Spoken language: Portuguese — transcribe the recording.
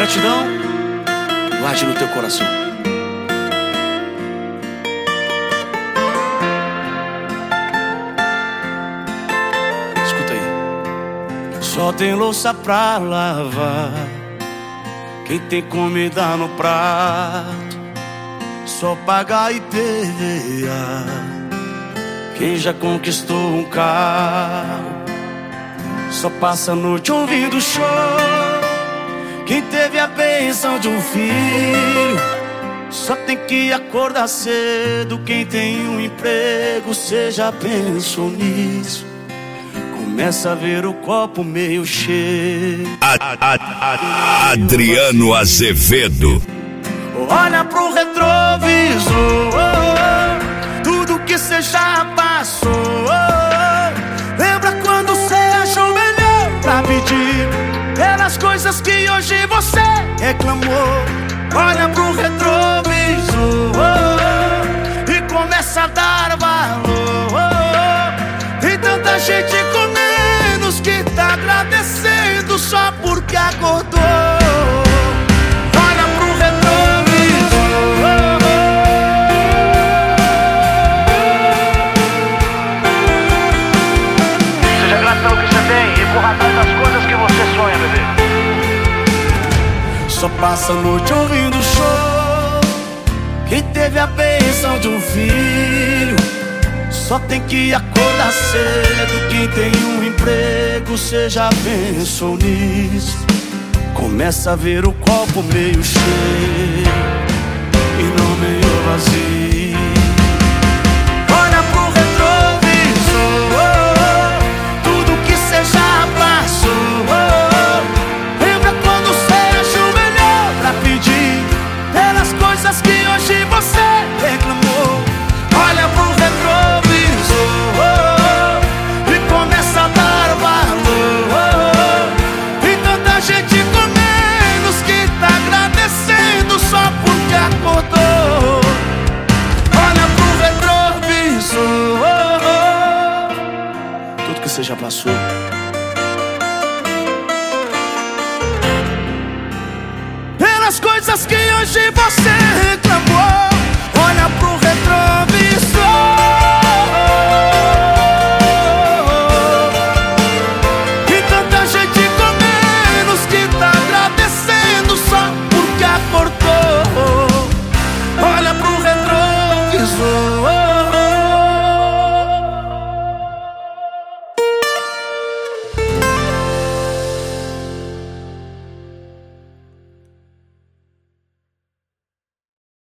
gratidão, guarde no teu coração. Escuta aí. Só tem louça pra lavar quem tem comida no prato, só paga IPVA quem já conquistou um carro, só passa a noite ouvindo show quem teve a bênção de um filho, só tem que acordar cedo quem tem um emprego. Cê já pensou nisso? Começa a ver o copo meio cheio. Adriano Azevedo. Olha pro retrovisor, tudo que cê já passou. Lembra quando cê achou melhor pra pedir pelas coisas que hoje você reclamou? Olha pro retrovisor e começa a dar valor. Tem tanta gente com menos que tá agradecendo só porque acordou. Olha pro retrovisor. Seja grato pelo que você tem e corra atrás das coisas que você sonha, bebê. Só passa a noite ouvindo show quem teve a bênção de um filho, só tem que acordar cedo quem tem um emprego. Cê já pensou nisso? Começa a ver o copo meio cheio e não meio vazio. Olha pro retrovisor, tudo que cê já passou. Lembra quando cê achou melhor pra pedir pelas coisas que hoje você reclamou? Olha pro retrovisor e começa a dar valor. Tem tanta gente com menos que tá agradecendo só porque acordou. Olha pro retrovisor, tudo que você já passou. Pelas coisas que hoje você reclamou.